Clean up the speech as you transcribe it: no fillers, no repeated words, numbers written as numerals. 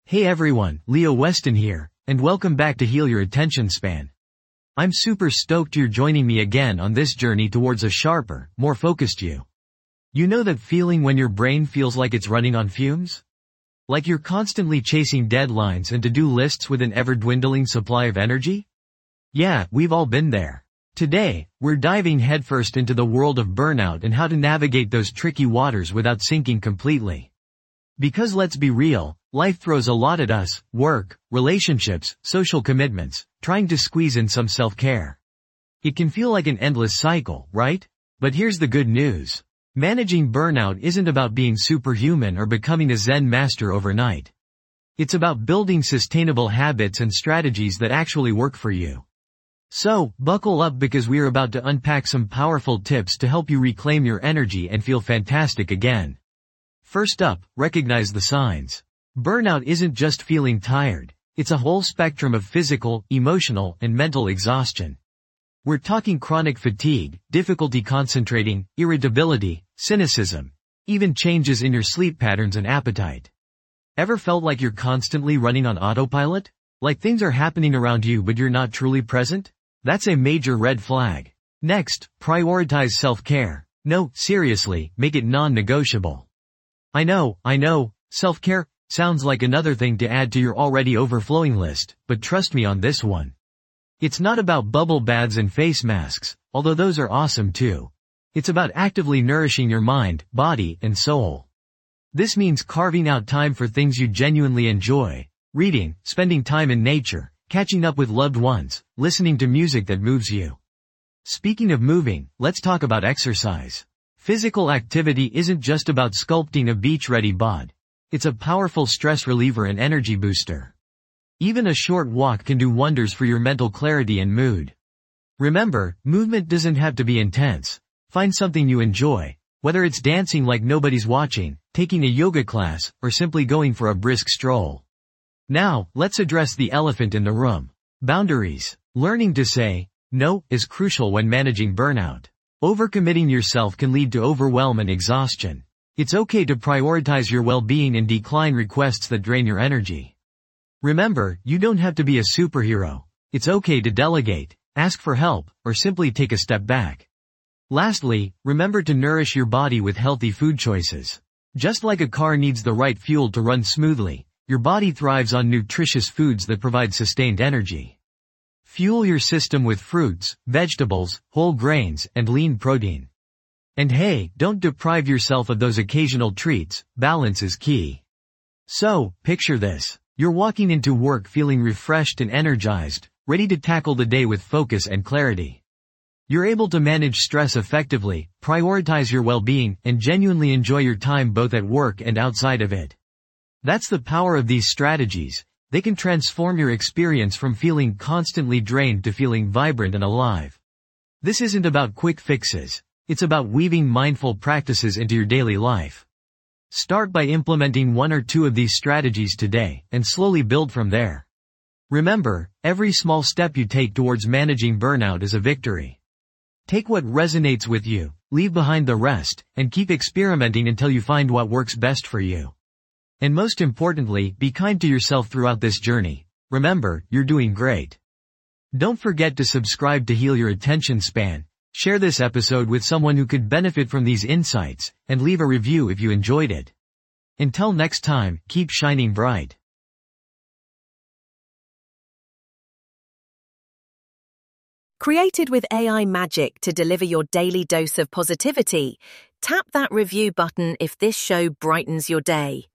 Hey everyone, Leo Weston here, and welcome back to Heal Your Attention Span. I'm super stoked you're joining me again on this journey towards a sharper, more focused you. You know that feeling when your brain feels like it's running on fumes? Like you're constantly chasing deadlines and to-do lists with an ever-dwindling supply of energy? Yeah, we've all been there. Today, we're diving headfirst into the world of burnout and how to navigate those tricky waters without sinking completely. Because let's be real, life throws a lot at us: work, relationships, social commitments, trying to squeeze in some self-care. It can feel like an endless cycle, right? But here's the good news. Managing burnout isn't about being superhuman or becoming a Zen master overnight. It's about building sustainable habits and strategies that actually work for you. So, buckle up because we're about to unpack some powerful tips to help you reclaim your energy and feel fantastic again. First up, recognize the signs. Burnout isn't just feeling tired. It's a whole spectrum of physical, emotional, and mental exhaustion. We're talking chronic fatigue, difficulty concentrating, irritability, cynicism, even changes in your sleep patterns and appetite. Ever felt like you're constantly running on autopilot? Like things are happening around you but you're not truly present? That's a major red flag. Next, prioritize self-care. No, seriously, make it non-negotiable. I know, self-care sounds like another thing to add to your already overflowing list, but trust me on this one. It's not about bubble baths and face masks, although those are awesome too. It's about actively nourishing your mind, body, and soul. This means carving out time for things you genuinely enjoy: reading, spending time in nature, catching up with loved ones, listening to music that moves you. Speaking of moving, let's talk about exercise. Physical activity isn't just about sculpting a beach-ready bod. It's a powerful stress reliever and energy booster. Even a short walk can do wonders for your mental clarity and mood. Remember, movement doesn't have to be intense. Find something you enjoy, whether it's dancing like nobody's watching, taking a yoga class, or simply going for a brisk stroll. Now, let's address the elephant in the room. Boundaries. Learning to say no is crucial when managing burnout. Overcommitting yourself can lead to overwhelm and exhaustion. It's okay to prioritize your well-being and decline requests that drain your energy. Remember, you don't have to be a superhero. It's okay to delegate, ask for help, or simply take a step back. Lastly, remember to nourish your body with healthy food choices. Just like a car needs the right fuel to run smoothly, your body thrives on nutritious foods that provide sustained energy. Fuel your system with fruits, vegetables, whole grains, and lean protein. And hey, don't deprive yourself of those occasional treats. Balance is key. So, picture this. You're walking into work feeling refreshed and energized, ready to tackle the day with focus and clarity. You're able to manage stress effectively, prioritize your well-being, and genuinely enjoy your time both at work and outside of it. That's the power of these strategies. They can transform your experience from feeling constantly drained to feeling vibrant and alive. This isn't about quick fixes. It's about weaving mindful practices into your daily life. Start by implementing one or two of these strategies today, and slowly build from there. Remember, every small step you take towards managing burnout is a victory. Take what resonates with you, leave behind the rest, and keep experimenting until you find what works best for you. And most importantly, be kind to yourself throughout this journey. Remember, you're doing great. Don't forget to subscribe to Heal Your Attention Span, share this episode with someone who could benefit from these insights, and leave a review if you enjoyed it. Until next time, keep shining bright. Created with AI magic to deliver your daily dose of positivity, tap that review button if this show brightens your day.